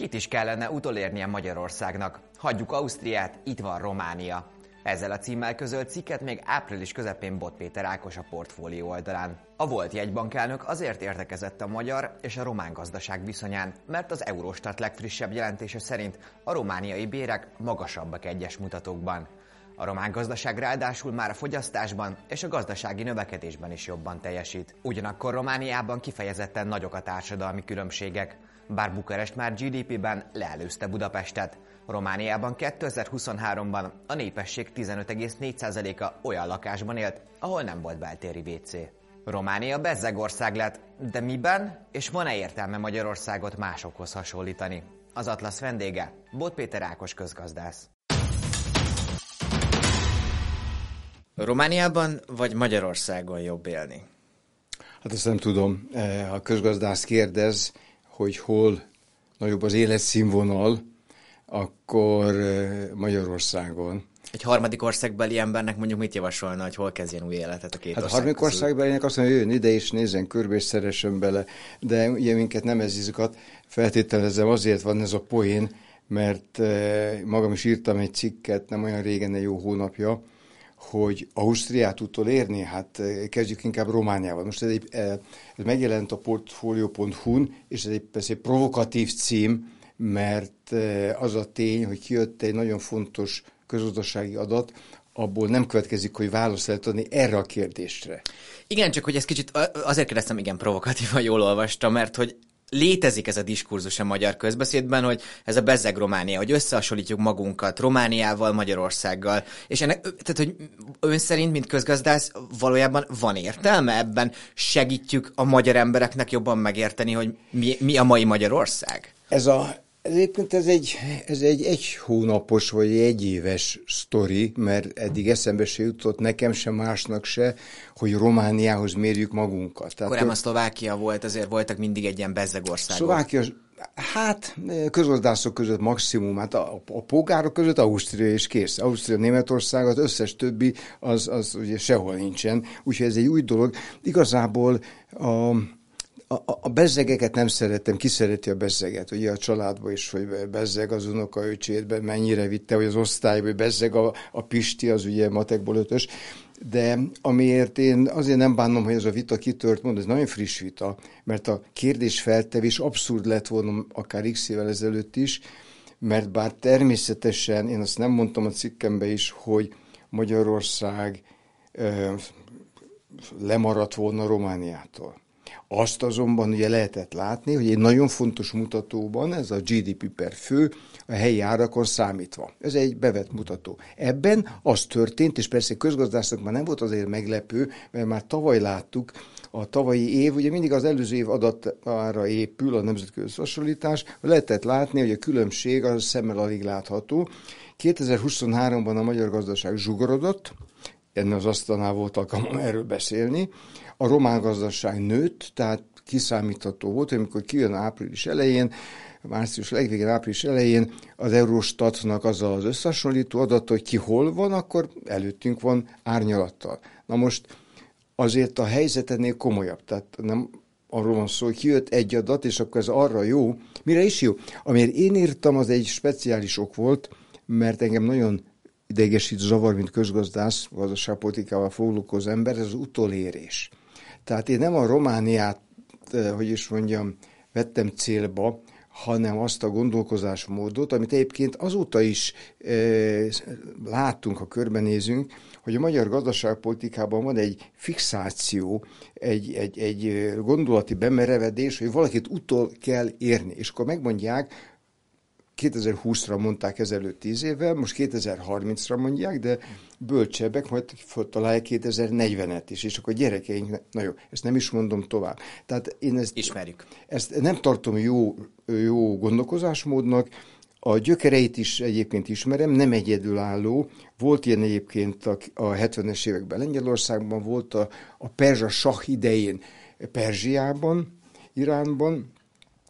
Kit is kellene utolérnie Magyarországnak? Hagyjuk Ausztriát, itt van Románia. Ezzel a címmel közölt cikket még április közepén Bot Péter Ákos a Portfólió oldalán. A volt jegybankelnök azért értekezett a magyar és a román gazdaság viszonyán, mert az Eurostat legfrissebb jelentése szerint a romániai bérek magasabbak egyes mutatókban. A román gazdaság ráadásul már a fogyasztásban és a gazdasági növekedésben is jobban teljesít. Ugyanakkor Romániában kifejezetten nagyok a társadalmi különbségek. Bár Bukarest már GDP-ben leelőzte Budapestet. Romániában 2023-ban a népesség 15,4%-a olyan lakásban élt, ahol nem volt beltéri WC. Románia bezzeg ország lett, de miben, és van-e értelme Magyarországot másokhoz hasonlítani? Az Atlasz vendége, Bot Péter Ákos közgazdász. Romániában vagy Magyarországon jobb élni? Hát ezt nem tudom. Ha közgazdász kérdez, hogy hol nagyobb az életszínvonal, akkor Magyarországon. Egy harmadik országbeli embernek mondjuk mit javasolna, hogy hol kezdjen új életet a két ország a harmadik országbelinek azt mondja, hogy jöjjön ide és nézzen körbe és szeressen bele, de ugye minket nem ez izgat, feltételezem, azért van ez a poén, mert magam is írtam egy cikket, nem olyan régen, egy jó hónapja, hogy Ausztriát utolérni, hát kezdjük inkább Romániával. Most ez megjelent a portfolio.hu-n, és ez persze egy provokatív cím, mert az a tény, hogy kijött egy nagyon fontos közgazdasági adat, abból nem következik, hogy választ lehet adni erre a kérdésre. Igen, csak hogy ez kicsit azért kérdeztem, igen, provokatívan jól olvastam, mert hogy létezik ez a diskurzus a magyar közbeszédben, hogy ez a bezzeg Románia, hogy összehasonlítjuk magunkat Romániával, Magyarországgal, és ennek, tehát, hogy ön szerint, mint közgazdász, valójában van értelme ebben? Segítjük a magyar embereknek jobban megérteni, hogy mi a mai Magyarország? Egyébként ez egy hónapos vagy egy éves sztori, mert eddig eszembe se jutott nekem se, másnak se, hogy Romániához mérjük magunkat. Korábban Szlovákia volt, azért voltak mindig egy ilyen bezzeg országok. Szlovákia, hát közgazdászok között maximum, hát a polgárok között Ausztria is kész. Ausztria, Németország, az összes többi, az ugye sehol nincsen. Úgyhogy ez egy új dolog. Igazából a bezzegeket nem szeretem, ki szereti a bezzeget, ugye a családban is, hogy bezzeg az unokaöcsétben, mennyire vitte, hogy az osztályban, hogy bezzeg a Pisti, az ugye matekból 5-ös, de amiért én azért nem bánom, hogy ez a vita kitört, mondom, ez nagyon friss vita, mert a kérdésfeltevés abszurd lett volna akár x évvel ezelőtt is, mert bár természetesen, én azt nem mondtam a cikkemben is, hogy Magyarország lemaradt volna Romániától. Azt azonban ugye lehetett látni, hogy egy nagyon fontos mutatóban, ez a GDP per fő, a helyi árakon számítva. Ez egy bevett mutató. Ebben az történt, és persze közgazdásznak már nem volt azért meglepő, mert már tavaly láttuk, a tavalyi év, ugye mindig az előző év adatára épül a nemzetközi összehasonlítás, lehetett látni, hogy a különbség az szemmel alig látható. 2023-ban a magyar gazdaság zsugorodott, ennél az asztalnál volt alkalmam erről beszélni, a román gazdaság nőtt, tehát kiszámítható volt, amikor kijön április elején, március legvégén, április elején az Eurostatnak az az összehasonlító adat, hogy ki hol van, akkor előttünk van árnyalattal. Na most azért a helyzet ennél komolyabb, tehát nem arról van szó, hogy kijött egy adat, és akkor ez arra jó. Mire is jó? Amire én írtam, az egy speciális ok volt, mert engem nagyon idegesít, zavar, mint közgazdász, gazdaságpolitikával foglalkozó ember, ez az utolérés. Tehát én nem a Romániát, hogy is mondjam, vettem célba, hanem azt a gondolkozásmódot, amit egyébként azóta is láttunk, ha körbenézünk, hogy a magyar gazdaságpolitikában van egy fixáció, egy gondolati bemerevedés, hogy valakit utol kell érni. És akkor megmondják, 2020-ra mondták ezelőtt 10 évvel, most 2030-ra mondják, de bölcsebbek majd találják 2040-et is, és akkor gyerekeink, na jó, ezt nem is mondom tovább. Tehát én ismerjük. Ezt nem tartom jó gondolkozásmódnak, a gyökereit is egyébként ismerem, nem egyedülálló. Volt ilyen egyébként a 70-es években Lengyelországban, volt a perzsa sah idején Perzsiában, Iránban,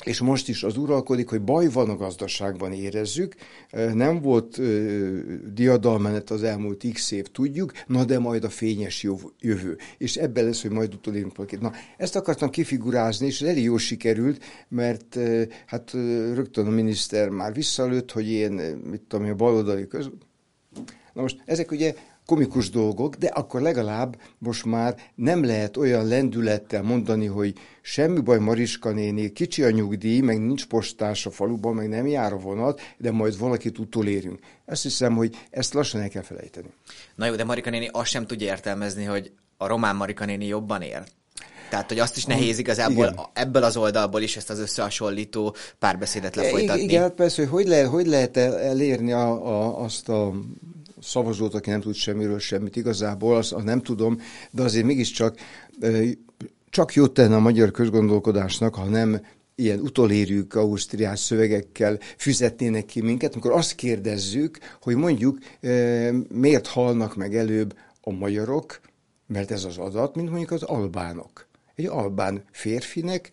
és most is az uralkodik, hogy baj van a gazdaságban, érezzük, nem volt diadalmenet az elmúlt x év, tudjuk, na de majd a fényes jövő. És ebben lesz, hogy majd utolérünk valakit. Na, ezt akartam kifigurázni, és ez elég jól sikerült, mert hát rögtön a miniszter már visszalőtt, hogy én, mit tudom, a baloldali Na most ezek ugye komikus dolgok, de akkor legalább most már nem lehet olyan lendülettel mondani, hogy semmi baj Mariska néni, kicsi a nyugdíj, meg nincs postás a faluban, meg nem jár a vonat, de majd valakit utolérünk. Azt hiszem, hogy ezt lassan el kell felejteni. Na jó, de Marika néni azt sem tudja értelmezni, hogy a román Marika néni jobban ér. Tehát, hogy azt is nehéz igazából ebből az oldalból is ezt az összehasonlító párbeszédet lefolytatni. Igen, persze, hogy lehet elérni azt a szavazót, aki nem tud semmiről semmit igazából, azt nem tudom, de azért mégiscsak csak jót tenne a magyar közgondolkodásnak, ha nem ilyen utolérjük ausztriás szövegekkel fizetnének ki minket, amikor azt kérdezzük, hogy mondjuk miért halnak meg előbb a magyarok, mert ez az adat, mint mondjuk az albánok. Egy albán férfinek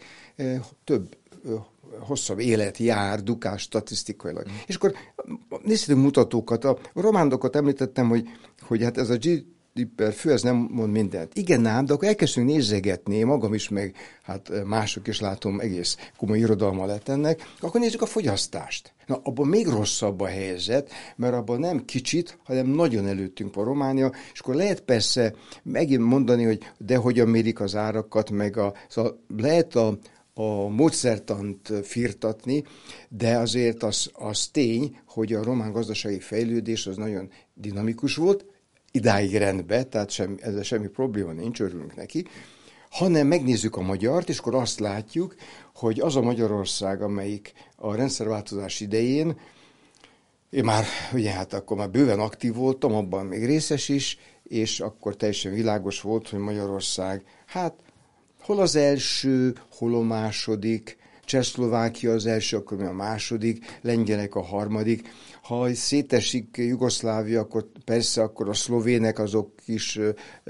hosszabb élet jár, dukás statisztikailag. És akkor nézzük mutatókat. A romándokat említettem, hogy hát ez a GDP per fő, ez nem mond mindent. Igen ám, de akkor elkezdünk nézegetni, magam is, meg hát mások is látom, egész komoly irodalma lett ennek, akkor nézzük a fogyasztást. Na, abban még rosszabb a helyzet, mert abban nem kicsit, hanem nagyon előttünk van Románia, és akkor lehet persze megint mondani, hogy de hogyan mérik az árakat, szóval lehet a módszertant firtatni, de azért az tény, hogy a román gazdasági fejlődés az nagyon dinamikus volt, idáig rendben, tehát ezzel semmi probléma nincs, örülünk neki, hanem megnézzük a magyart, és akkor azt látjuk, hogy az a Magyarország, amelyik a rendszerváltozás idején, én már, ugye hát akkor már bőven aktív voltam, abban még részes is, és akkor teljesen világos volt, hogy Magyarország, hát hol az első, hol a második, Csehszlovákia az első, akkor mi a második, lengyelek a harmadik. Ha szétesik Jugoszlávia, akkor persze akkor a szlovének azok is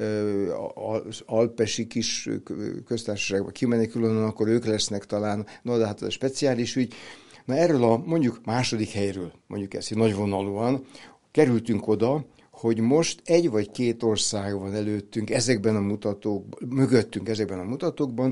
az alpesi kis köztársaságban kimennek, akkor ők lesznek talán, no, de hát ez a speciális ügy. Na erről a mondjuk második helyről, mondjuk ezt nagyvonalúan, kerültünk oda, hogy most egy vagy két ország van előttünk ezekben a mutatókban, mögöttünk ezekben a mutatókban,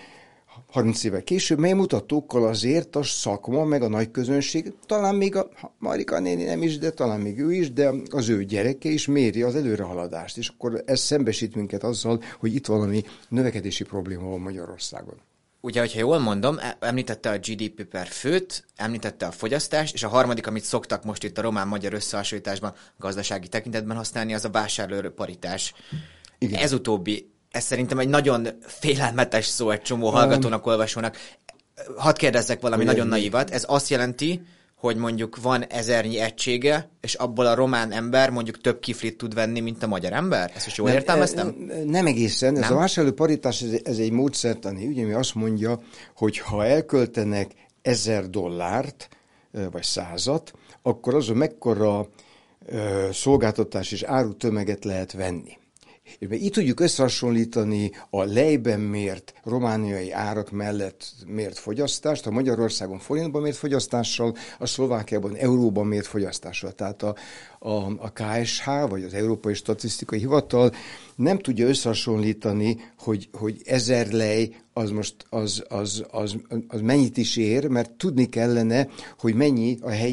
30 évvel később, mely mutatókkal azért a szakma, meg a nagy közönség, talán még a Marika néni nem is, de talán még ő is, de az ő gyereke is méri az előrehaladást, és akkor ez szembesít minket azzal, hogy itt valami növekedési probléma van Magyarországon. Ugye, hogyha jól mondom, említette a GDP per főt, említette a fogyasztást, és a harmadik, amit szoktak most itt a román-magyar összehasonlításban gazdasági tekintetben használni, az a vásárlóerő paritás. Igen. Ez utóbbi, ez szerintem egy nagyon félelmetes szó egy csomó hallgatónak, olvasónak. Hadd kérdezzek valami nagyon naívat. Ez azt jelenti, hogy mondjuk van 1000-nyi egysége, és abból a román ember mondjuk több kiflit tud venni, mint a magyar ember? Ezt is jól értelmeztem? Nem egészen. Nem? Ez a vásárló paritás, ez egy módszertani ügy, ami azt mondja, hogy ha elköltenek $1000, vagy 100-at, akkor azon mekkora szolgáltatás és árutömeget lehet venni. Itt tudjuk összehasonlítani a lejben mért romániai árak mellett mért fogyasztást, a Magyarországon forintban mért fogyasztással, a Szlovákiában euróban mért fogyasztással. Tehát a KSH, vagy az Európai Statisztikai Hivatal nem tudja összehasonlítani, hogy 1000 lej az most az mennyit is ér, mert tudni kellene, hogy milyen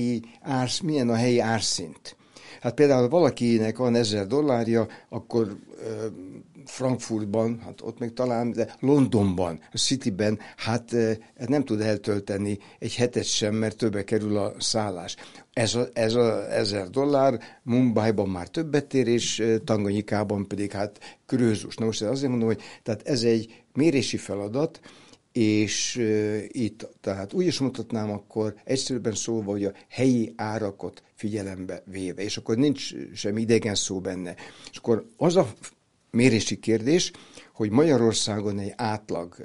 a helyi árszint. Hát például valakinek van $1000, akkor Frankfurtban, hát ott még talán, de Londonban, a Cityben, hát nem tud eltölteni egy hetet sem, mert többe kerül a szállás. Ez a $1000 Mumbaiban már többet ér, és Tanganyikában pedig hát krőzus. Na most azért mondom, hogy tehát ez egy mérési feladat, és itt, tehát úgy is mutatnám akkor egyszerűbben szólva, hogy a helyi árakot figyelembe véve, és akkor nincs semmi idegen szó benne. És akkor az a mérési kérdés, hogy Magyarországon egy átlag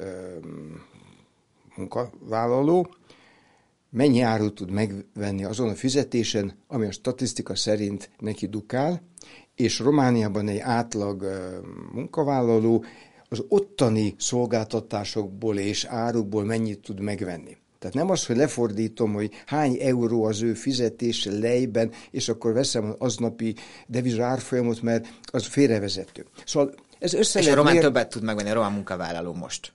munkavállaló mennyi árut tud megvenni azon a fizetésen, ami a statisztika szerint neki dukál, és Romániában egy átlag munkavállaló az ottani szolgáltatásokból és árukból mennyit tud megvenni. Tehát nem az, hogy lefordítom, hogy hány euró az ő fizetése lejben, és akkor veszem az aznapi deviza árfolyamot, mert az félrevezető. Szóval ez és a román többet tud megvenni, a román munkavállaló most?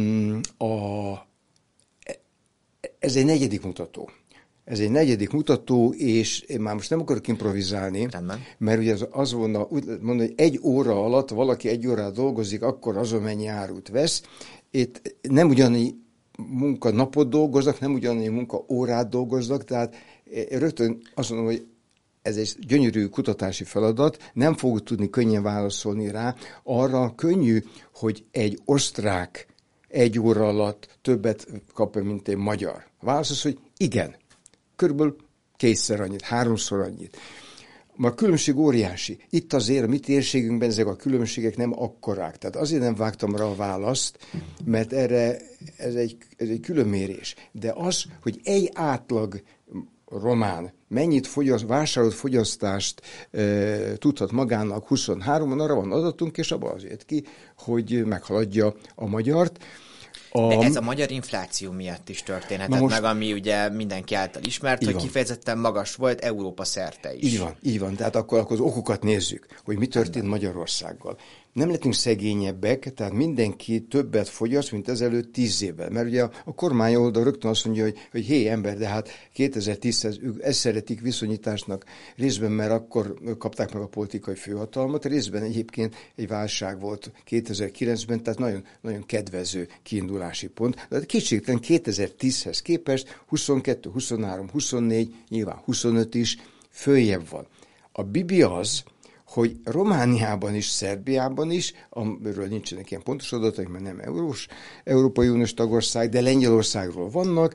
Ez egy negyedik mutató. Ez egy negyedik mutató, és én már most nem akarok improvizálni, mert ugye az volna, úgy mondani, hogy 1 óra alatt valaki 1 órát dolgozik, akkor azon mennyi árut vesz. Itt nem ugyanannyi munkanapot dolgoznak, nem ugyanannyi munkaórát dolgoznak, tehát rögtön azt mondom, hogy ez egy gyönyörű kutatási feladat, nem fogok tudni könnyen válaszolni rá. Arra könnyű, hogy egy osztrák 1 óra alatt többet kap, mint egy magyar. A válasz az, hogy igen. Körülbelül 2-szer annyit, 3-szor annyit. A különbség óriási. Itt azért a mi térségünkben ezek a különbségek nem akkorák. Tehát azért nem vágtam rá a választ, mert erre ez egy különmérés. De az, hogy egy átlag román mennyit vásárolt fogyasztást tudhat magának 23-ban, arra van adatunk, és abban az jött ki, hogy meghaladja a magyart. De ez a magyar infláció miatt is történhetett meg, ami ugye mindenki által ismert, hogy kifejezetten magas volt Európa szerte is. Így van. Tehát akkor az okokat nézzük, hogy mi történt Magyarországgal. Nem lettünk szegényebbek, tehát mindenki többet fogyaszt, mint ezelőtt 10 évvel. Mert ugye a kormány oldal rögtön azt mondja, hogy hé ember, de hát 2010-hez ezt szeretik viszonyításnak részben, mert akkor kapták meg a politikai főhatalmat, részben egyébként egy válság volt 2009-ben, tehát nagyon, nagyon kedvező kiindulási pont. De kétségtelen 2010-hez képest 22, 23, 24, nyilván 25 is följebb van. A bibi az, hogy Romániában is, Szerbiában is, amiről nincsenek ilyen pontos adatok, mert nem Európai Uniós tagország, de Lengyelországról vannak.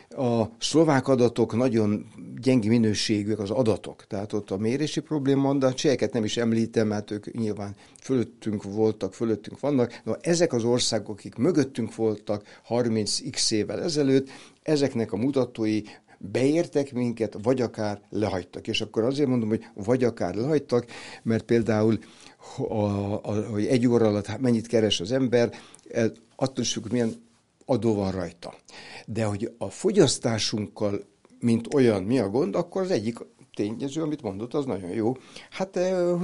A szlovák adatok nagyon gyenge minőségűek az adatok, tehát ott a mérési probléma van, de a cseheket nem is említem, mert ők nyilván fölöttünk vannak. Na, ezek az országok, akik mögöttünk voltak 30x évvel ezelőtt, ezeknek a mutatói beértek minket, vagy akár lehagytak. És akkor azért mondom, hogy vagy akár lehagytak, mert például, hogy 1 óra alatt mennyit keres az ember, attól is, hogy milyen adó van rajta. De hogy a fogyasztásunkkal, mint olyan, mi a gond, akkor az egyik tényező, amit mondott, az nagyon jó. Hát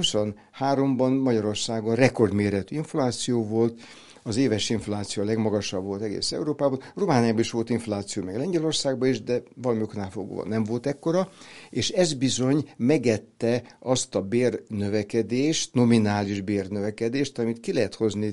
23-ban Magyarországon rekordméretű infláció volt, az éves infláció a legmagasabb volt egész Európában. Romániában is volt infláció, meg Lengyelországban is, de valami oknál fogva nem volt ekkora, és ez bizony megette azt a bérnövekedést, nominális bérnövekedést, amit ki lehet hozni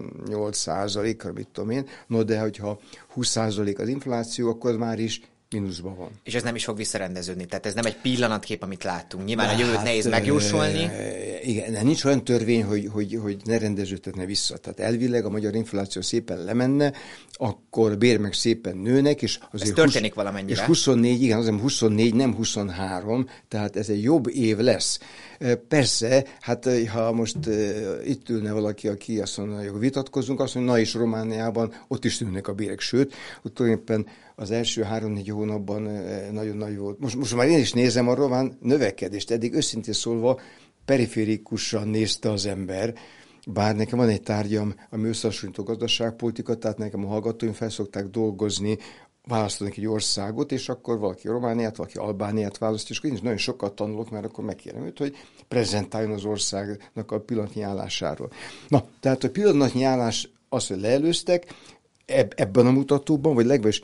18%-ra, mit tudom én, no de hogyha 20% az infláció, akkor már is mínuszban van. És ez nem is fog visszarendeződni, tehát ez nem egy pillanatkép, amit látunk. Nyilván a jövőt nehéz megjósolni. Igen, nincs olyan törvény, hogy ne rendeződhetne vissza. Tehát elvileg a magyar infláció szépen lemenne, akkor bér meg szépen nőnek, és azért ez történik valamennyire. És 24, igen, azért 24, nem 23, tehát ez egy jobb év lesz. Persze, hát ha most itt ülne valaki, aki azt mondja, hogy vitatkozunk, azt mondja, na és Romániában ott is nőnek a bérek, sőt, ott tulajdonképpen az első 3-4 hónapban nagyon nagy volt. Most már én is nézem a román növekedést, eddig őszintén szólva periférikusan nézte az ember, bár nekem van egy tárgyam, ami összehasonlító gazdaságpolitika, tehát nekem a hallgatóim fel szokták dolgozni, választanak egy országot, és akkor valaki Romániát, valaki Albániát választ, és én is nagyon sokat tanulok, mert akkor megkérem őt, hogy prezentáljon az országnak a pillanatnyi állásáról. Na, tehát a pillanatnyi állás az, hogy leelőztek, ebben a mutatóban, vagy legalábbis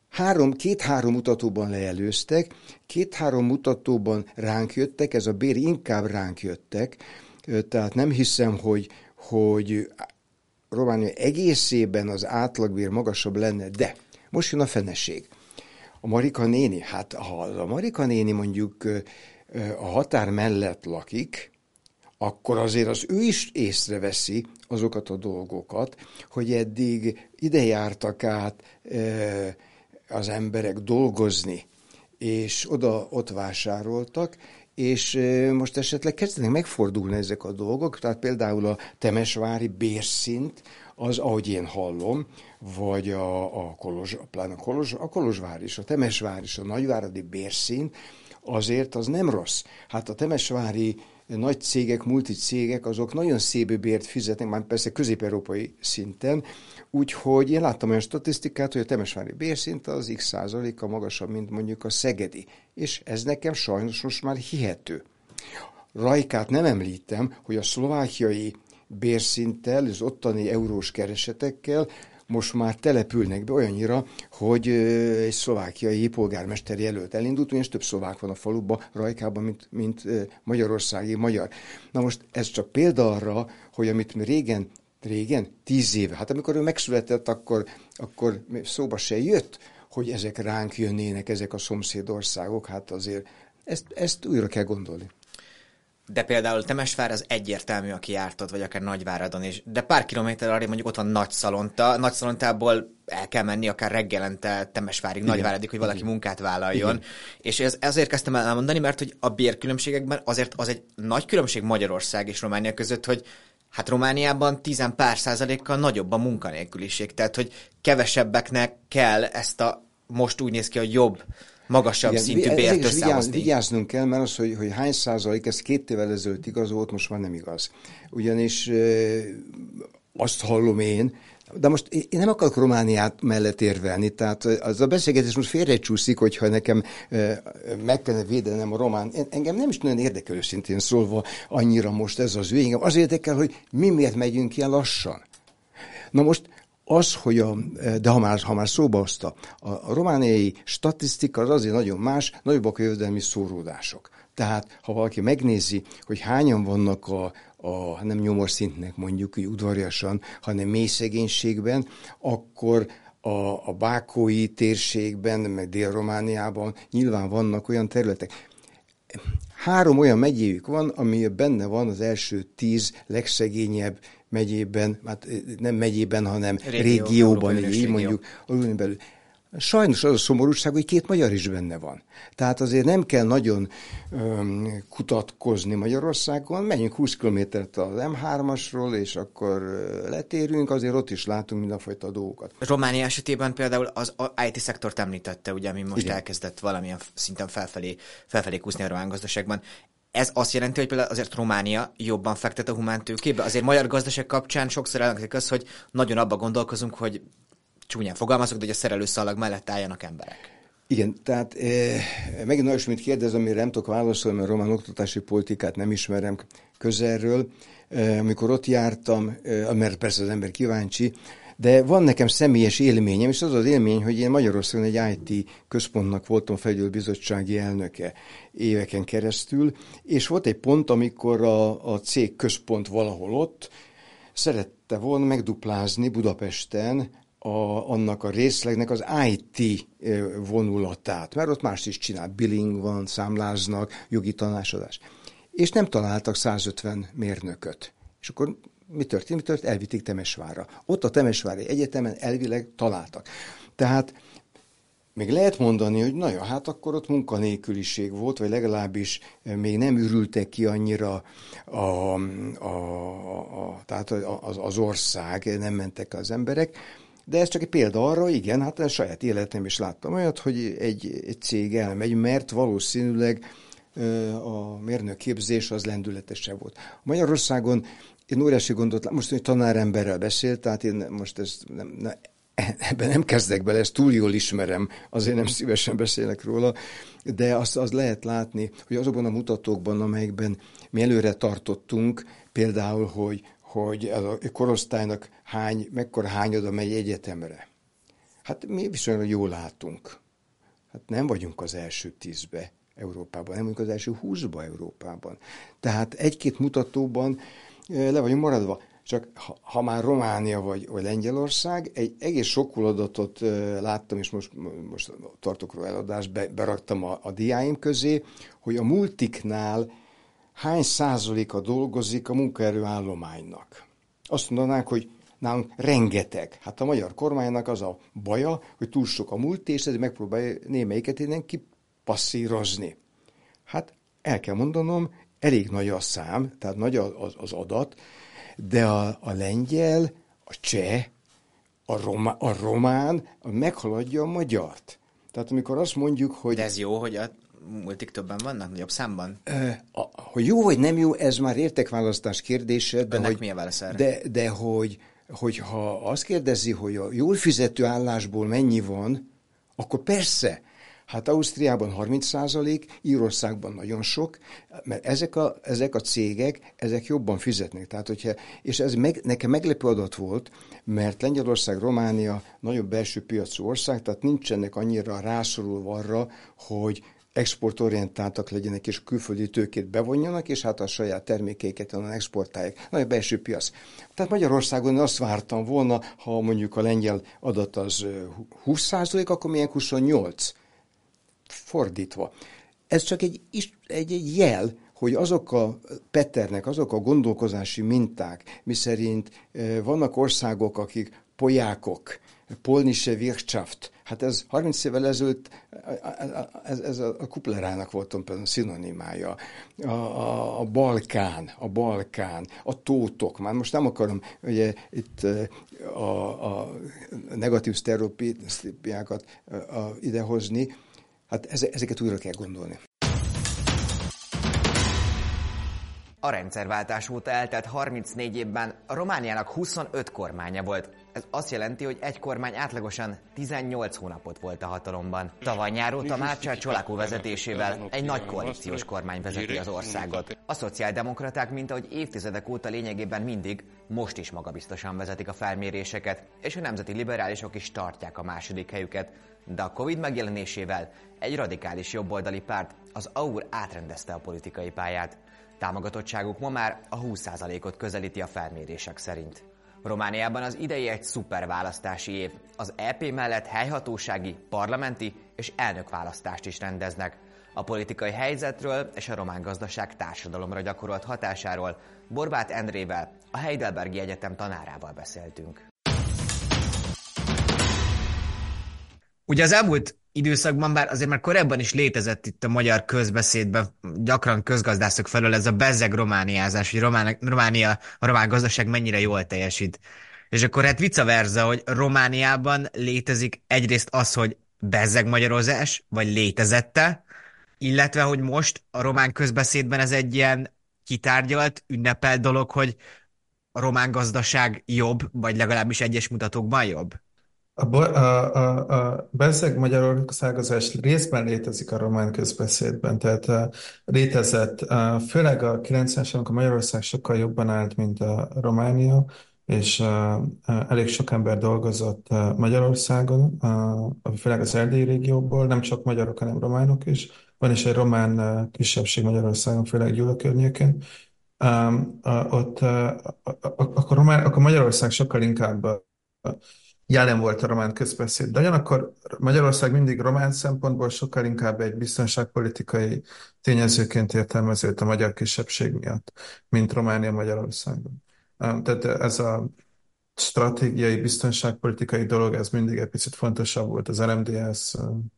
2-3 mutatóban leelőztek, 2-3 mutatóban ránk jöttek, ez a bér inkább ránk jöttek, tehát nem hiszem, hogy Románia egészében az átlagbér magasabb lenne, de most jön a fenesség. A Marika néni, hát ha a Marika néni mondjuk a határ mellett lakik, akkor azért az ő is észreveszi azokat a dolgokat, hogy eddig ide jártak át az emberek dolgozni, és ott vásároltak, és most esetleg kezdenek megfordulni ezek a dolgok, tehát például a temesvári bérszint, az, ahogy én hallom, vagy a Kolozsvár is, a Temesvár is, a nagyváradi bérszint, azért az nem rossz. Hát a temesvári nagy cégek, multicégek, azok nagyon szép bért fizetnek, már persze közép-európai szinten, úgyhogy én láttam olyan statisztikát, hogy a temesvári bérszint az x százaléka magasabb, mint mondjuk a szegedi. És ez nekem sajnos most már hihető. Rajkát nem említem, hogy a szlovákiai bérszinttel, az ottani eurós keresetekkel most már települnek be olyannyira, hogy egy szlovákiai polgármester jelölt elindult, ugyanis több szlovák van a faluban, Rajkában, mint magyarországi magyar. Na most ez csak példa arra, hogy amit mi régen, 10 éve, hát amikor ő megszületett, akkor szóba se jött, hogy ezek ránk jönnének, ezek a szomszédországok, hát azért ezt újra kell gondolni. De például Temesvár az egyértelmű, aki jártad, vagy akár Nagyváradon is. De pár kilométer arra mondjuk ott van Nagyszalonta. Nagyszalontából el kell menni akár reggelente Temesvárig, Nagyváradig, hogy valaki munkát vállaljon. Igen. És ezért kezdtem el elmondani, mert hogy a bérkülönbségekben azért az egy nagy különbség Magyarország és Románia között, hogy hát Romániában 10 pár százalékkal nagyobb a munkanélküliség. Tehát, hogy kevesebbeknek kell ezt a most úgy néz ki, hogy jobb, magasabb szintű bért összehozni. Vigyáznunk kell, mert az, hogy hány százalék, ez 2 évvel ezelőtt igaz volt, most már nem igaz. Ugyanis azt hallom én, de most én nem akarok Romániát mellett érvelni, tehát az a beszélgetés most félrecsúszik, hogyha nekem meg kellene védenem a román. Engem nem is nagyon érdekel őszintén szólva annyira most ez az ügy. Engem az érdekel, hogy mi miért megyünk ilyen lassan. Na most az, hogy de ha már szóba hozta, a romániai statisztika az azért nagyon más, nagyobbak a jövedelmi szóródások. Tehát, ha valaki megnézi, hogy hányan vannak nem nyomorszintnek mondjuk úgy udvariasan, hanem mély szegénységben, akkor a bákói térségben, meg Dél-Romániában nyilván vannak olyan területek. 3 olyan megyéjük van, ami benne van az első 10 legszegényebb megyében, hát nem megyében, hanem régióban, így mondjuk, alulni belül. Sajnos az a szomorúság, hogy 2 magyar is benne van. Tehát azért nem kell nagyon kutatkozni Magyarországon, menjünk 20 kilométert az M3-asról, és akkor letérünk, azért ott is látunk mindenfajta dolgokat. Románia esetében például az IT-szektort említette, ugye, ami most elkezdett valamilyen szinten felfelé kúszni a román gazdaságban. Ez azt jelenti, hogy például azért Románia jobban fektet a humántőkébe? Azért magyar gazdaság kapcsán sokszor elhangzik az, hogy nagyon abba gondolkozunk, hogy csúnyán fogalmazok, de hogy a szerelőszalag mellett álljanak emberek. Igen, tehát megint olyasmit kérdez, amire nem tudok válaszolni, mert a román oktatási politikát nem ismerem közelről. Amikor ott jártam, mert persze az ember kíváncsi, de van nekem személyes élményem, és az az élmény, hogy én Magyarországon egy IT központnak voltam felügyelőbizottsági elnöke éveken keresztül, és volt egy pont, amikor a cég központ valahol ott szerette volna megduplázni Budapesten annak a részlegnek az IT vonulatát, mert ott más is csinál, billing van, számláznak, jogi tanácsadás. És nem találtak 150 mérnököt. És akkor mi történt? Elvitték Temesvárra. Ott a Temesvári Egyetemen elvileg találtak. Tehát még lehet mondani, hogy na ja, hát akkor ott munkanélküliség volt, vagy legalábbis még nem ürültek ki annyira tehát az ország, nem mentek az emberek. De ez csak egy példa arra, igen, hát a saját életem is láttam olyat, hogy egy cég elmegy, mert valószínűleg a mérnökképzés az lendületesebb volt. Magyarországon én óriási gondot, most egy tanáremberrel beszélt, tehát én most ebben nem kezdek bele, ezt túl jól ismerem, azért nem szívesen beszélek róla, de azt lehet látni, hogy azokban a mutatókban, amelyekben mi előre tartottunk, például, hogy a korosztálynak mekkora hányada megy egyetemre. Hát mi viszonylag jól látunk. Hát nem vagyunk az első 10-be Európában, nem vagyunk az első 20-ba Európában. Tehát 1-2 mutatóban le vagyunk maradva. Csak ha már Románia vagy Lengyelország, egy egész sokkol adatot láttam, és most tartok róla eladást, beraktam a diáim közé, hogy a multiknál hány százaléka dolgozik a munkaerőállománynak. Azt mondanánk, hogy nálunk rengeteg. Hát a magyar kormánynak az a baja, hogy túl sok a multi, és ez megpróbálja némelyiket innen kipasszírozni. Hát el kell mondanom, elég nagy a szám, tehát nagy az adat, de a lengyel, a cseh, a román meghaladja a magyart. Tehát amikor azt mondjuk, hogy... De ez jó, hogy multik többen vannak, nagyobb számban? Hogy jó vagy nem jó, ez már értékválasztás kérdése, Önnek mi a válasz erre? hogy ha azt kérdezi, hogy a jól fizető állásból mennyi van, akkor persze, hát Ausztriában 30%, Írországban nagyon sok, mert ezek a cégek, ezek jobban fizetnek. Tehát, és ez nekem meglepő adat volt, mert Lengyelország, Románia nagyobb belső piacú ország, tehát nincsenek annyira rászorulva arra, hogy exportorientáltak legyenek, és külföldi tőkét bevonjanak, és hát a saját termékeiket onnan exportálják. Nagy a belső piac. Tehát Magyarországon azt vártam volna, ha mondjuk a lengyel adat az 20%, akkor milyen 28%. Fordítva. Ez csak egy jel, hogy azok a Petternek, azok a gondolkozási minták, miszerint vannak országok, akik polyákok, polnische Wirtschaft, hát ez 30 évvel ezelőtt, ez a Kuplerának voltam például szinonimája. A Balkán, a tótok, már most nem akarom ugye, itt a negatív sztereotípiákat idehozni, hát ezeket újra kell gondolni. A rendszerváltás óta eltelt 34 évben Romániának 25 kormánya volt. Ez azt jelenti, hogy egy kormány átlagosan 18 hónapot volt a hatalomban. Tavaly nyár óta Márcsár Csolakó vezetésével egy nagy koalíciós kormány vezeti az országot. A szociáldemokraták, mint ahogy évtizedek óta lényegében mindig, most is magabiztosan vezetik a felméréseket, és a nemzeti liberálisok is tartják a második helyüket. De a Covid megjelenésével egy radikális jobboldali párt, az AUR átrendezte a politikai pályát. Támogatottságuk ma már a 20%-ot közelíti a felmérések szerint. Romániában az idei egy szuperválasztási év. Az EP mellett helyhatósági, parlamenti és elnökválasztást is rendeznek. A politikai helyzetről és a román gazdaság társadalomra gyakorolt hatásáról Borbáth Endrével, a Heidelbergi Egyetem tanárával beszéltünk. Ugye az elmúlt időszakban, bár azért már korábban is létezett itt a magyar közbeszédben, gyakran közgazdászok felől ez a bezzeg romániázás, hogy Románia, a román gazdaság mennyire jól teljesít. És akkor hát vice versa, hogy Romániában létezik egyrészt az, hogy bezzeg magyarozás, vagy létezette, illetve, hogy most a román közbeszédben ez egy ilyen kitárgyalt, ünnepelt dolog, hogy a román gazdaság jobb, vagy legalábbis egyes mutatókban jobb. A bezzeg magyarországozás részben létezik a román közbeszédben, tehát létezett, főleg a 90-es, amikor Magyarország sokkal jobban állt, mint a Románia, és elég sok ember dolgozott Magyarországon, főleg az erdélyi régióból, nem csak magyarok, hanem románok is. Van is egy román kisebbség Magyarországon, főleg Gyula környékén. Ott akkor Magyarország sokkal inkább jelen volt a román közbeszéd. De ugyanakkor Magyarország mindig román szempontból sokkal inkább egy biztonságpolitikai tényezőként értelmeződött a magyar kisebbség miatt, mint Románia Magyarországon. Tehát ez a stratégiai biztonságpolitikai dolog, ez mindig egy picit fontosabb volt az RMDSZ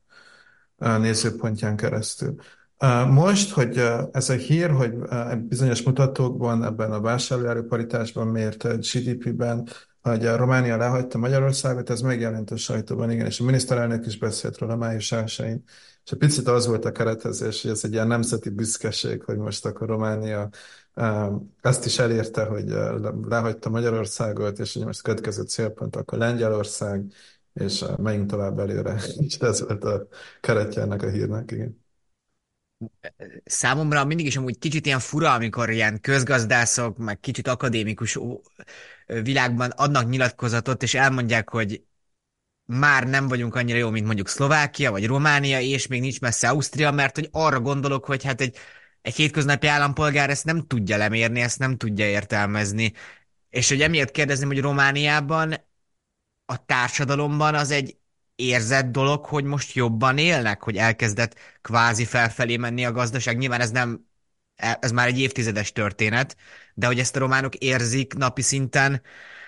nézőpontján keresztül. Most, hogy ez a hír, hogy bizonyos mutatókban, ebben a vásárlóerő paritásban mért GDP-ben, hogy a Románia lehagyta Magyarországot, ez megjelent a sajtóban, igen, és a miniszterelnök is beszélt róla május 1-én. És egy picit az volt a keretezés, hogy ez egy ilyen nemzeti büszkeség, hogy most akkor Románia azt is elérte, hogy lehagyta Magyarországot, és hogy most a következő célpont akkor Lengyelország, és menjünk tovább előre. És ez volt a keretje ennek a hírnek, igen. Számomra mindig is amúgy kicsit ilyen fura, amikor ilyen közgazdászok, meg kicsit akadémikus világban adnak nyilatkozatot, és elmondják, hogy már nem vagyunk annyira jó, mint mondjuk Szlovákia, vagy Románia, és még nincs messze Ausztria, mert hogy arra gondolok, hogy hát egy hétköznapi állampolgár ezt nem tudja lemérni, ezt nem tudja értelmezni. És hogy emiatt kérdezném, hogy Romániában a társadalomban az egy érzett dolog, hogy most jobban élnek, hogy elkezdett kvázi felfelé menni a gazdaság. Nyilván ez nem, ez már egy évtizedes történet, de hogy ezt a románok érzik napi szinten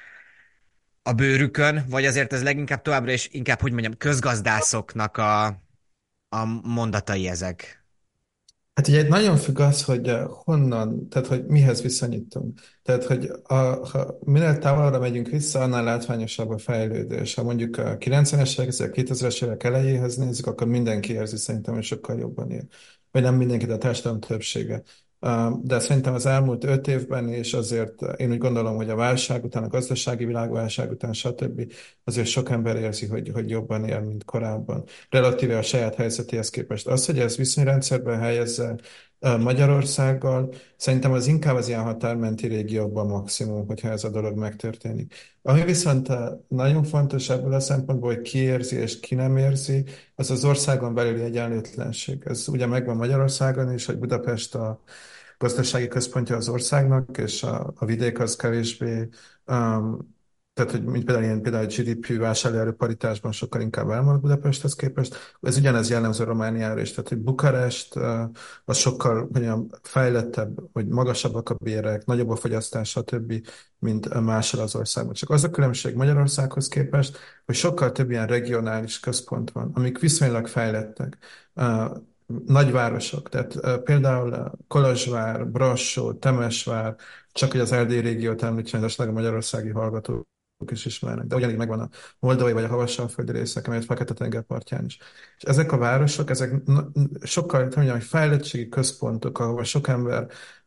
a bőrükön, vagy azért ez leginkább továbbra is inkább, hogy mondjam, közgazdászoknak a mondatai ezek. Hát ugye nagyon függ az, hogy honnan, tehát hogy mihez viszonyítunk. Tehát, hogy ha minél távolabbra megyünk vissza, annál látványosabb a fejlődés. Ha mondjuk a 90-es évek, a 2000-es évek elejéhez nézzük, akkor mindenki érzi szerintem, hogy sokkal jobban él. Vagy nem mindenki, de a társadalom többsége. De szerintem az elmúlt 5 évben, és azért én úgy gondolom, hogy a válság után, a gazdasági világválság után, stb. Azért sok ember érzi, hogy jobban él, mint korábban relatíve a saját helyzetéhez képest. Az, hogy ez viszonyrendszerben helyezze Magyarországgal, szerintem az inkább az ilyen határmenti régiókban maximum, hogyha ez a dolog megtörténik. Ami viszont nagyon fontos ebből a szempontból, hogy ki érzi és ki nem érzi, az az országon belüli egyenlőtlenség. Ez ugye megvan Magyarországon is, hogy Budapest a gazdasági központja az országnak, és a vidék az kevésbé tehát, hogy mint például a GDP vásárlóerő paritásban sokkal inkább elmarad Budapesthez képest. Ez ugyanez jellemző Romániára is, tehát hogy Bukarest az sokkal mondjam, fejlettebb, hogy magasabbak a bérek, nagyobb a fogyasztás, stb., mint máshol az országban. Csak az a különbség Magyarországhoz képest, hogy sokkal több ilyen regionális központ van, amik viszonylag fejlettek. Nagyvárosok, tehát például Kolozsvár, Brassó, Temesvár, csak hogy az Erdély régiót említsem, esetleg a magyarországi hallgatók is ismernek, de ugyanígy megvan a moldovai vagy a havassalföldi részek, amelyet Fekete-tenger partján is. És ezek a városok, ezek sokkal, hogy mondjam, hogy fejlettségi központok, ahol sok ember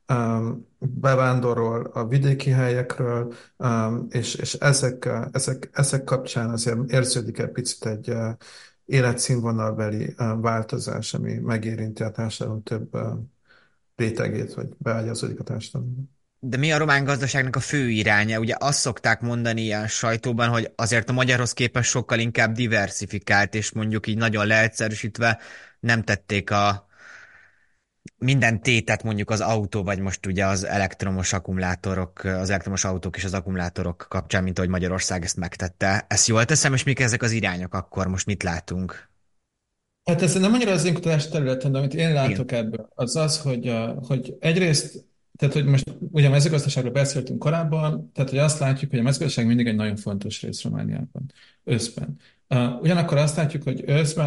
bevándorol a vidéki helyekről, és ezek kapcsán azért érződik egy picit egy életszínvonalbeli változás, ami megérinti a társadalom több rétegét, vagy beágyazódik a társadalomba. De mi a román gazdaságnak a fő iránya? Ugye azt szokták mondani ilyen sajtóban, hogy azért a magyarhoz képest sokkal inkább diversifikált, és mondjuk így nagyon leegyszerűsítve nem tették a minden tétet mondjuk az autó, vagy most ugye az elektromos akkumulátorok, az elektromos autók és az akkumulátorok kapcsán, mint ahogy Magyarország ezt megtette. Ezt jól teszem, és mik ezek az irányok akkor? Most mit látunk? Hát ez nem annyira az én kutatás területen, de amit én Igen. látok ebből, az az, hogy egyrészt, tehát hogy most ugye a mezőgazdaságról beszéltünk korábban, tehát hogy azt látjuk, hogy a mezőgazdaság mindig egy nagyon fontos rész Romániában, összben. Ugyanakkor azt látjuk, hogy összben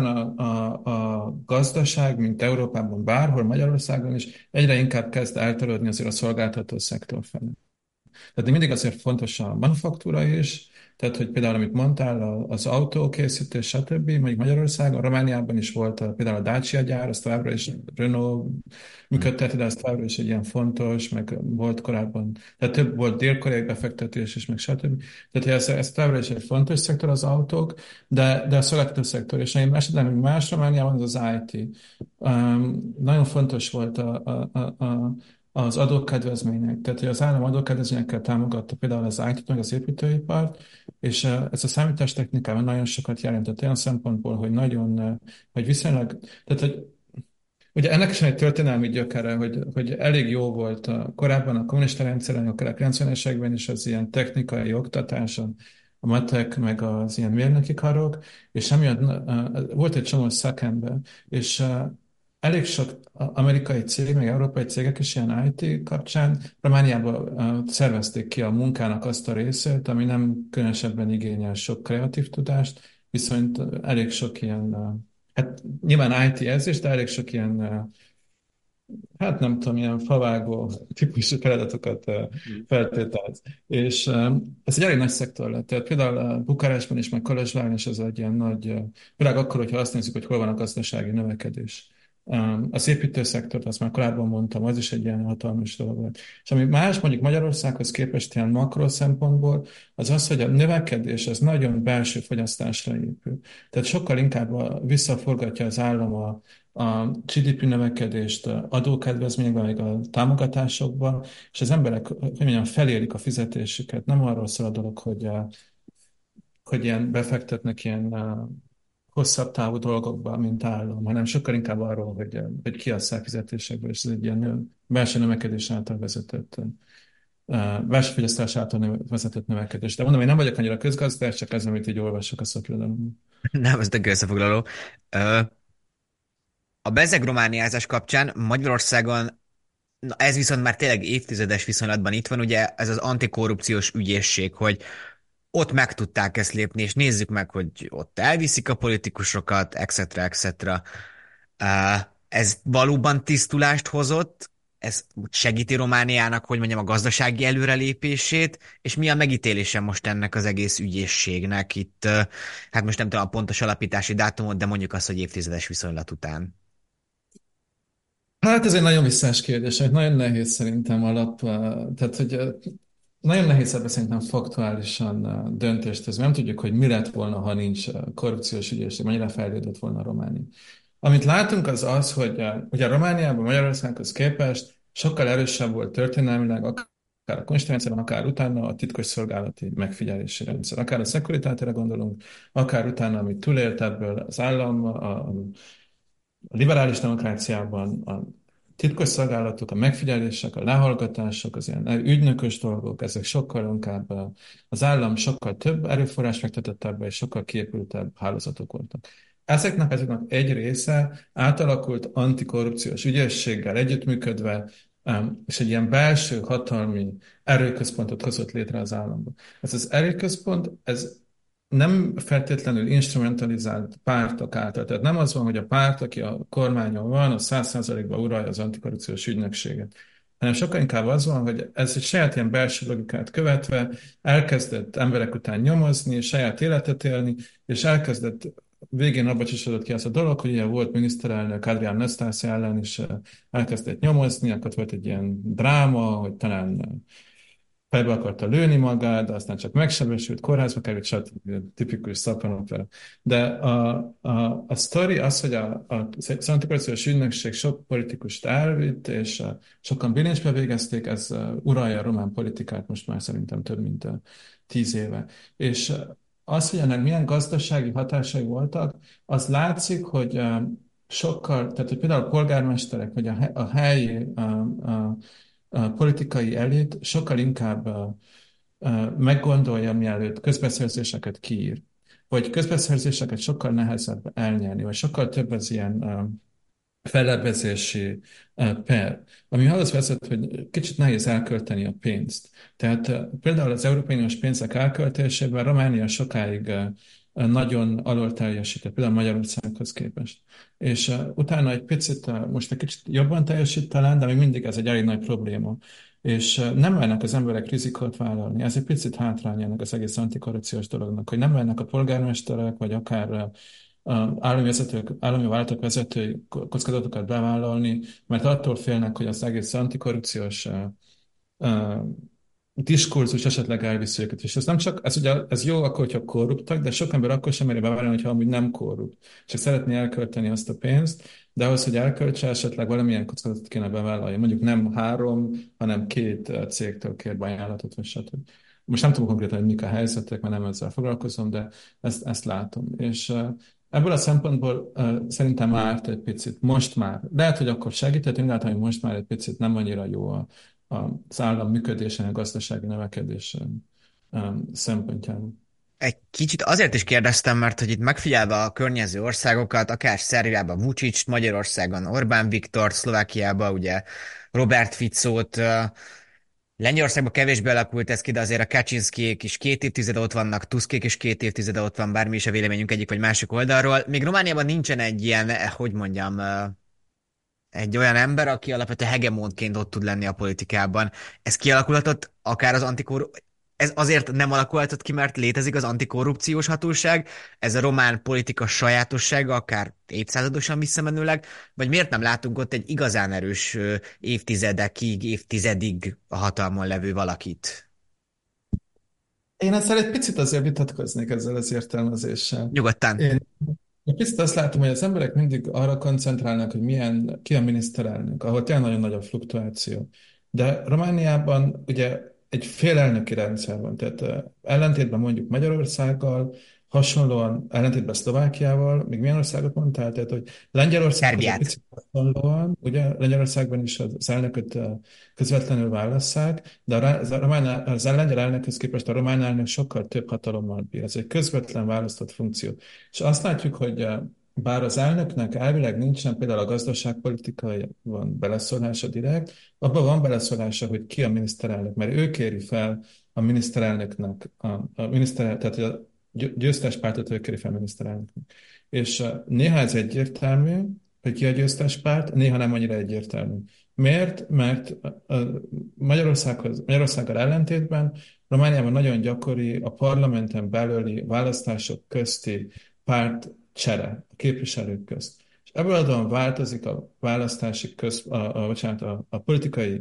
a gazdaság, mint Európában bárhol, Magyarországon is egyre inkább kezd eltörődni azért a szolgáltató szektor felé. Tehát mindig azért fontos a manufaktúra is, tehát hogy például, amit mondtál, az autókészítés, stb. Mondjuk Magyarországon, Romániában is volt például a Dacia gyár, azt továbbra is Renault működteti, de az továbbra is egy ilyen fontos, meg volt korábban, tehát több volt dél-koreai befektetés is, meg stb. Tehát hogy ez továbbra is egy fontos szektor az autók, de a szolgáltató szektor, és én esetleg még más Romániában az IT. Nagyon fontos volt az adókedvezmények. Tehát, hogy az állam adókedvezményekkel támogatta például az IT-t, meg az építőipart, és ez a számítástechnikában nagyon sokat jelentett olyan szempontból, hogy nagyon, hogy viszonylag, tehát, hogy ugye ennek is van egy történelmi gyökere, hogy elég jó volt korábban a kommunista rendszeren, akár a 90-es években is az ilyen technikai oktatás, a matek, meg az ilyen mérnöki karok, és emiatt volt egy csomó szakember, és elég sok amerikai cég, meg európai cégek is ilyen IT kapcsán Romániában szervezték ki a munkának azt a részét, ami nem különösebben igényel sok kreatív tudást, viszont elég sok ilyen, hát nyilván IT ez is, de elég sok ilyen, hát nem tudom, ilyen favágó típusú feladatokat feltételez. És ez egy elég nagy szektor lett. Tehát például Bukarestben is, meg Kolozsváron is ez egy ilyen nagy, főleg akkor, hogyha azt nézzük, hogy hol van a gazdasági növekedés. Az építőszektort, azt már korábban mondtam, az is egy ilyen hatalmas dolog volt. És ami más mondjuk Magyarországhoz képest ilyen makro szempontból, az az, hogy a növekedés az nagyon belső fogyasztásra épül. Tehát sokkal inkább visszaforgatja az állam a GDP növekedést adókedvezményekben, meg a támogatásokban, és az emberek, hogy mondjam, felérik a fizetésüket. Nem arról szól a dolog, hogy ilyen befektetnek ilyen hosszabb távú dolgokba, mint állam, hanem sokkal inkább arról, hogy kiasszák fizetésekből, és ez egy ilyen belső növekedés által vezetett, belső fogyasztás által vezetett növekedés. De mondom, én nem vagyok annyira közgazdás, csak ez, amit így olvasok a szakirodalomban. Nem, ez tök összefoglaló. A bezegromániázás kapcsán Magyarországon, na ez viszont már tényleg évtizedes viszonylatban itt van, ugye ez az antikorrupciós ügyészség, hogy ott meg tudták ezt lépni, és nézzük meg, hogy ott elviszik a politikusokat, etc., etc. ez valóban tisztulást hozott, ez segíti Romániának, hogy mondjam, a gazdasági előrelépését, és mi a megítélése most ennek az egész ügyészségnek itt, hát most nem tudom a pontos alapítási dátumot, de mondjuk azt, hogy évtizedes viszonylat után. Hát ez egy nagyon visszás kérdés, hogy nagyon nehéz szerintem tehát hogy nagyon nehéz ebben szerintem faktuálisan döntést hozni. Nem tudjuk, hogy mi lett volna, ha nincs korrupciós ügyészség, mennyire fejlődött volna Románia. Amit látunk az az, hogy ugye Romániában Magyarországhoz képest sokkal erősebb volt történelmileg, akár a konstituenciában, akár utána a titkos szolgálati megfigyelési rendszer. Akár a Securitate-re gondolunk, akár utána, amit túlélt ebből az állam, a liberális demokráciában a titkos szolgálatok, a megfigyelések, a lehallgatások, az ilyen ügynökös dolgok, ezek sokkal inkább az állam sokkal több erőforrás fektetett ebbe, és sokkal kiépültebb hálózatok voltak. Ezeknek egy része átalakult antikorrupciós ügyészséggel együttműködve, és egy ilyen belső hatalmi erőközpontot hozott létre az államban. Ez az erőközpont, ez nem feltétlenül instrumentalizált pártok által. Tehát nem az van, hogy a párt, aki a kormányon van, az 100%-ban uralja az antikorrupciós ügynökséget, hanem sokkal inkább az van, hogy ez egy saját ilyen belső logikát követve elkezdett emberek után nyomozni, saját életet élni, és elkezdett végén abba csisodott ki az a dolog, hogy ilyen volt miniszterelnök Adrián Năstase ellen is elkezdett nyomozni, akkor volt egy ilyen dráma, hogy talán fejbe akarta lőni magát, de aztán csak megsebesült, kórházba került, stb. Tipikus szappanopera. De a sztori az, hogy az antikorrupciós ügynökség sok politikust elvitt, és sokan bilincsbe végezték, ez uralja a román politikát most már szerintem több mint 10 éve. És az, hogy ennek milyen gazdasági hatásai voltak, az látszik, hogy sokkal, tehát hogy például a polgármesterek, vagy a helyi a politikai elit sokkal inkább meggondolja, mielőtt közbeszerzéseket kiír. Vagy közbeszerzéseket sokkal nehezebb elnyerni, vagy sokkal több az ilyen fellebbezési per, ami ahhoz vezet, hogy kicsit nehéz elkölteni a pénzt. Tehát például az Európai Uniós pénzek elköltésében Románia sokáig nagyon alul teljesített, például Magyarországhoz képest. És utána egy picit, most egy kicsit jobban teljesít talán, de még mindig ez egy elég nagy probléma. És nem mernek az emberek rizikót vállalni. Ez egy picit hátrány ennek az egész antikorrupciós dolognak, hogy nem mernek a polgármesterek, vagy akár állami vezetők, állami vállalatok vezetői kockázatokat bevállalni, mert attól félnek, hogy az egész antikorrupciós diskurzus esetleg elviszi őket. És ez nem csak, ez ugye, ez jó akkor, hogyha korruptak, de sok ember akkor sem meri bevállalni, hogyha amúgy nem korrupt. Csak szeretné elkölteni azt a pénzt, de ahhoz, hogy elköltse, esetleg valamilyen kockázatot kéne bevállalni. Mondjuk nem 3, hanem 2 cégtől kér be ajánlatot, vagy stb. Most nem tudom konkrétan, hogy mik a helyzetek, mert nem ezzel foglalkozom, de ezt látom. És ebből a szempontból szerintem árt egy picit. Most már. Lehet, hogy akkor segített, látom, hogy most már egy picit nem annyira jó az állam működésen, a gazdasági növekedés szempontjából. Egy kicsit azért is kérdeztem, mert hogy itt megfigyelve a környező országokat, akár Szerbiában Vučić, Magyarországon Orbán Viktor, Szlovákiában ugye Robert Ficót, Lengyelországban kevésbé alakult ez ki, de azért a Kaczynszkijék is 2 évtizede ott vannak, Tuszkék is 2 évtizede ott van, bármi is a véleményünk egyik vagy másik oldalról. Még Romániában nincsen egy ilyen, hogy mondjam, egy olyan ember, aki alapvetően hegemónként ott tud lenni a politikában. Ez kialakulhatott akár az ez azért nem alakulhatott ki, mert létezik az antikorrupciós hatóság, ez a román politika sajátossága, akár évszázadosan visszamenőleg, vagy miért nem látunk ott egy igazán erős évtizedekig, évtizedig a hatalmon levő valakit? Én ezzel egy picit azért vitatkoznék ezzel az értelmezéssel. Nyugodtan. Én picit azt látom, hogy az emberek mindig arra koncentrálnak, hogy ki a miniszterelnök, ahol tényleg nagyon nagy a fluktuáció. De Romániában ugye egy félelnöki rendszer van, tehát ellentétben mondjuk Magyarországgal, hasonlóan ellentétben Szlovákiával, még milyen országot mondtál, tehát hogy Lengyelországhoz egy Szerbiát. picit hasonlóan, ugye Lengyelországban is az elnököt közvetlenül válasszák, de az lengyel elnökhöz képest a román elnök sokkal több hatalommal bír. Ez egy közvetlen választott funkció. És azt látjuk, hogy bár az elnöknek elvileg nincsen például a gazdaságpolitikai van beleszólása direkt, abban van beleszólása, hogy ki a miniszterelnök, mert ő kéri fel a miniszterelnöknek, tehát a győztes pártot ő kéri fel a miniszterelnöknek. És néha ez egyértelmű, hogy ki a győztes párt, néha nem annyira egyértelmű. Miért? Mert Magyarországgal ellentétben Romániában nagyon gyakori a parlamenten belüli választások közti pártcsere a képviselők közt. És ebből adóan változik a választási bocsánat, a politikai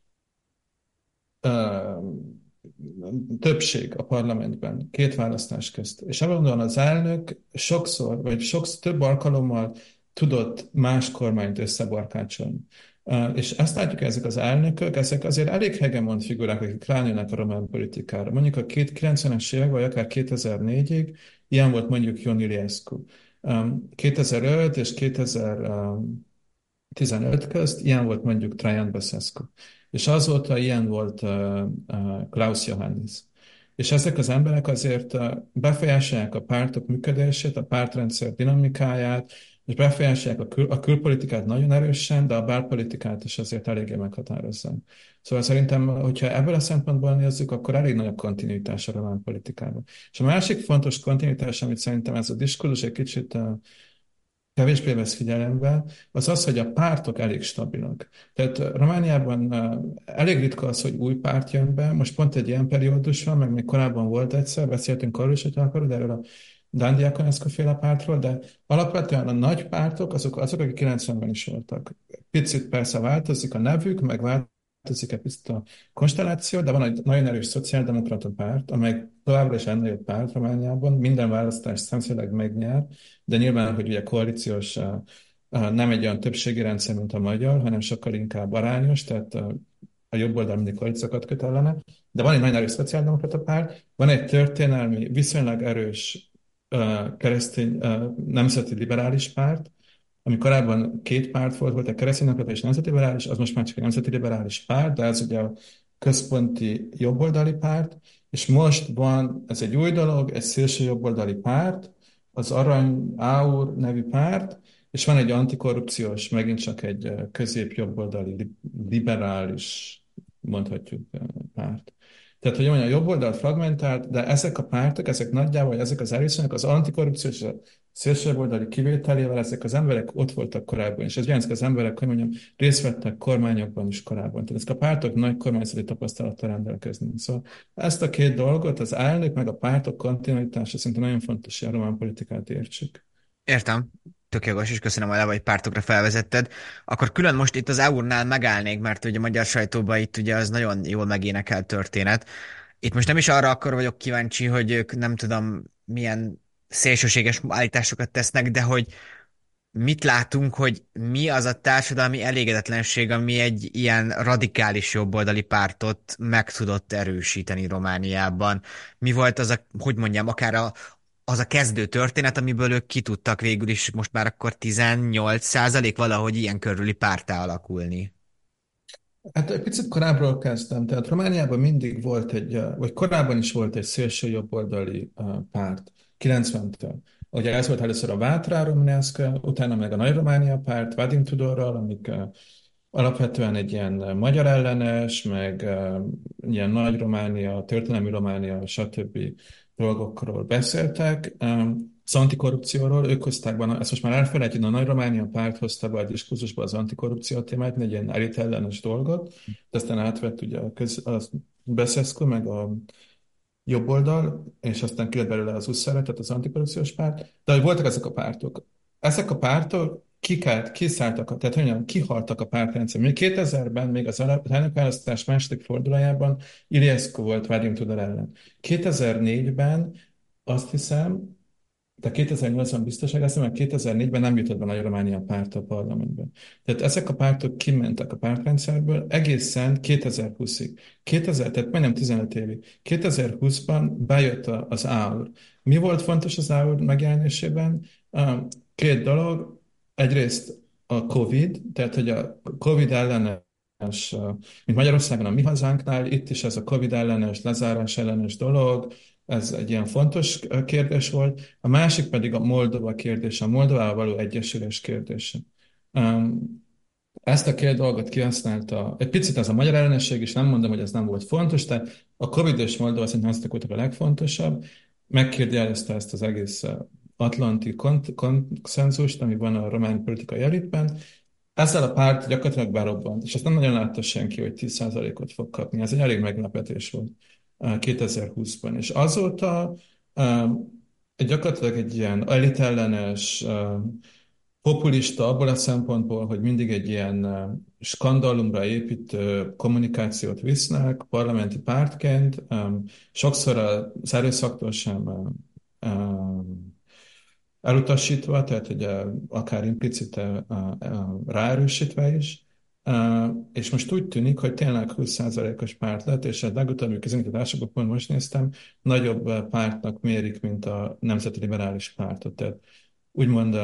ö, többség a parlamentben két választás közt. És állandóan az elnök sokszor, vagy sokszor több alkalommal tudott más kormányt összebarkácsolni. És ezt látjuk, ezek az elnökök, ezek azért elég hegemon figurák, akik ránőnek a román politikára. Mondjuk a 90-es évek, vagy akár 2004-ig, ilyen volt mondjuk Ion Iliescu. 2005 és 2015 közt ilyen volt mondjuk Traian Băsescu. És azóta ilyen volt Klaus Johannis. És ezek az emberek azért befolyásolják a pártok működését, a pártrendszer dinamikáját, és befolyásolják a külpolitikát nagyon erősen, de a belpolitikát is azért eléggé meghatározzák. Szóval szerintem, hogyha ebből a szempontból nézzük, akkor elég nagy a kontinuitás a román politikában. És a másik fontos kontinuitás, amit szerintem ez a diskurzus egy kicsit kevésbé vesz figyelembe, az az, hogy a pártok elég stabilak. Tehát Romániában elég ritka az, hogy új párt jön be. Most pont egy ilyen periódus van, meg még korábban volt egyszer, beszéltünk arról is, hogy akarod, erről a Dan Diakonescu féle pártról, de alapvetően a nagy pártok, azok akik 90-ben is voltak. Picit persze változik a nevük, meg változik egy picit a konstelláció, de van egy nagyon erős szociáldemokrata párt, amely továbbra is ennél párt Romániában, minden választást szemszöleg megnyer, de nyilván, hogy ugye koalíciós nem egy olyan többségi rendszer, mint a magyar, hanem sokkal inkább arányos, tehát a jobb oldal mindig koalíciókat köt ellene. De van egy nagyon erős szociáldemokrata párt, van egy történelmi, viszonylag erős keresztény, nemzeti liberális párt, ami korábban két párt volt egy kereszténydemokrata és nemzeti liberális, az most már csak egy nemzeti liberális párt, de ez ugye a központi jobboldali párt, és most van, ez egy új dolog, egy szélső jobboldali párt, az Arany Áur nevű párt, és van egy antikorrupciós, megint csak egy közép-jobboldali, liberális, mondhatjuk, párt. Tehát, hogy mondjam, a jobb oldal fragmentált, de ezek a pártok, ezek nagyjából, ezek az erőszakok, az antikorrupciós, a szélsőjobboldali kivételével, ezek az emberek ott voltak korábban, és ez jelenti, az emberek, hogy mondjam, részt vettek kormányokban is korábban. Tehát ezek a pártok nagy kormányzati tapasztalattal rendelkeznek. Szóval ezt a két dolgot, az elnök meg a pártok kontinuitása szerintem nagyon fontos, hogy a román politikát értsük. Értem. Tök jogos, és köszönöm, hogy egy pártokra felvezetted. Akkor külön most itt az EU-nál megállnék, mert ugye a magyar sajtóban itt ugye az nagyon jól megénekelt történet. Itt most nem is arra akkor vagyok kíváncsi, hogy ők nem tudom milyen szélsőséges állításokat tesznek, de hogy mit látunk, hogy mi az a társadalmi elégedetlenség, ami egy ilyen radikális jobboldali pártot meg tudott erősíteni Romániában. Mi volt az a, hogy mondjam, akár az a kezdő történet, amiből ők ki tudtak végül is most már akkor 18% valahogy ilyen körüli párttá alakulni. Hát egy picit korábbról kezdtem. Tehát Romániában mindig volt vagy korábban is volt egy szélső jobboldali párt, 90-től. Ugye ez volt először a Vátra Românesc, utána meg a Nagy Románia párt, Vadim Tudorral, amik alapvetően egy ilyen magyar ellenes, meg ilyen Nagy Románia, történelmi Románia, stb. Dolgokról beszéltek. Az antikorrupcióról ők hozták be, ezt most már elfelejtjük, a Nagy Románia párt hozta be a diskurzusba az antikorrupció témát, egy ilyen elit ellenes dolgot, de aztán átvett ugye a Băsescu, meg a jobb oldal, és aztán kijött belőle az USZR, tehát az antikorrupciós párt, de hogy voltak ezek a pártok. Ezek a pártok kiszálltak, tehát hogyan, kihaltak a pártrendszer. Még 2000-ben, még az elnökválasztás második fordulójában Iliescu volt Vadim Tudor ellen. 2004-ben azt hiszem, de 2008-ban biztoság lesz, mert 2004-ben nem jutott be Nagy Románia párt a parlamentben. Tehát ezek a pártok kimentek a pártrendszerből egészen 2020-ig. Tehát majdnem 15 évig. 2020-ban bejött az AUR. Mi volt fontos az AUR megjelenésében? Két dolog. Egyrészt a COVID, tehát hogy a COVID ellenes, mint Magyarországon a mi hazánknál, itt is ez a COVID ellenes, lezárás ellenes dolog, ez egy ilyen fontos kérdés volt. A másik pedig a Moldova kérdése, a Moldovával való egyesülés kérdése. Ezt a két dolgot kihasználta. Egy picit ez a magyar ellenesség is, nem mondom, hogy ez nem volt fontos, de a Covid és Moldova szerintem azok voltak a legfontosabb. Megkérdőjelezte ezt az egész atlanti konszenzust, ami van a román politikai elitben. Ezzel a párt gyakorlatilag berobbant, és ezt nem nagyon látta senki, hogy 10%-ot fog kapni. Ez egy elég meglepetés volt 2020-ban. És azóta gyakorlatilag egy ilyen elitellenes, populista abból a szempontból, hogy mindig egy ilyen skandalumra építő kommunikációt visznek parlamenti pártként, sokszor az erőszaktól sem elutasítva, tehát ugye akár implicite ráerősítve is. És most úgy tűnik, hogy tényleg 20%-os párt lett, és a legutóbbi közönkutatásokban pont most néztem, nagyobb pártnak mérik, mint a Nemzeti Liberális Pártot. Tehát úgymond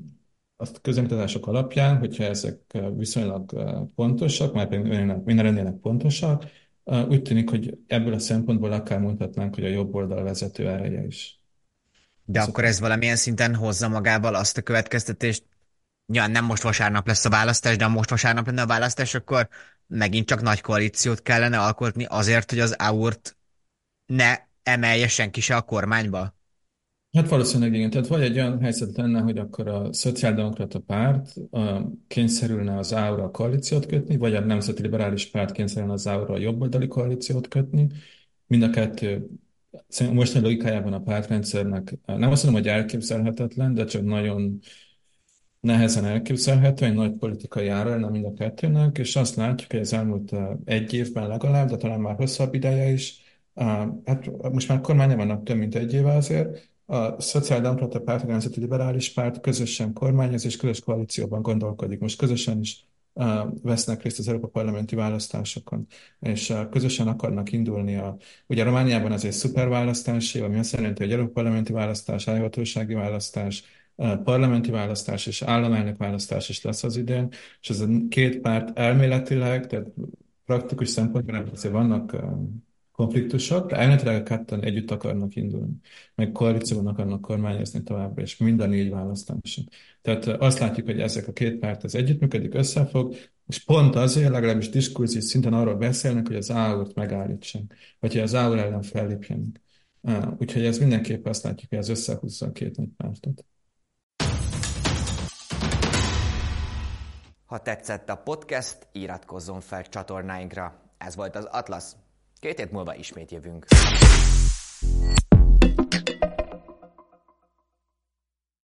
a közönkutatások alapján, hogyha ezek viszonylag pontosak, már minden ennél pontosak, úgy tűnik, hogy ebből a szempontból akár mondhatnánk, hogy a jobb oldal vezető ereje is. De akkor ez valamilyen szinten hozza magával azt a következtetést, ja, nem most vasárnap lesz a választás, de ha most vasárnap lenne a választás, akkor megint csak nagy koalíciót kellene alkotni azért, hogy az AUR-t ne emelje senki se a kormányba? Hát valószínűleg igen. Tehát vagy egy olyan helyzet lenne, hogy akkor a Szociáldemokrata Párt kényszerülne az AUR-ra koalíciót kötni, vagy a Nemzeti Liberális Párt kényszerülne az AUR-ra jobboldali koalíciót kötni. Mind a kettő mostani logikájában a pártrendszernek nem azt mondom, hogy elképzelhetetlen, de csak nagyon nehezen elképzelhető, egy nagy politikai ára lenne mind a kettőnek, és azt látjuk, hogy az elmúlt egy évben legalább, de talán már hosszabb ideje is, hát most már kormányon vannak több mint egy éve azért, a Szociáldemokrata Párt, a Nemzeti Liberális Párt közösen kormányoz és közös koalícióban gondolkodik. Most közösen is vesznek részt az Európa Parlamenti választásokon, és közösen akarnak indulni ugye Romániában ez egy szuperválasztás, ami azt jelenti, hogy Európa Parlamenti választás, állhatósági választás, parlamenti választás és államelnök választás is lesz az idén, és ez a két párt elméletileg, tehát praktikus szempontból nem azért vannak konfliktusok, de elméletileg a ketten együtt akarnak indulni, meg koalícióban akarnak kormányozni továbbra, és mind a 4 választáson. Tehát azt látjuk, hogy ezek a két párt az együttműködik, összefog, és pont azért, legalábbis diskurzív szinten arról beszélnek, hogy az AUR-t megállítsák, vagy hogy az AUR ellen fellépjenek. Úgyhogy ez mindenképp azt látjuk, hogy ez összehúzza a két nagy pártot. Ha tetszett a podcast, iratkozzon fel csatornáinkra. Ez volt az Atlasz. 2 hét múlva ismét jövünk.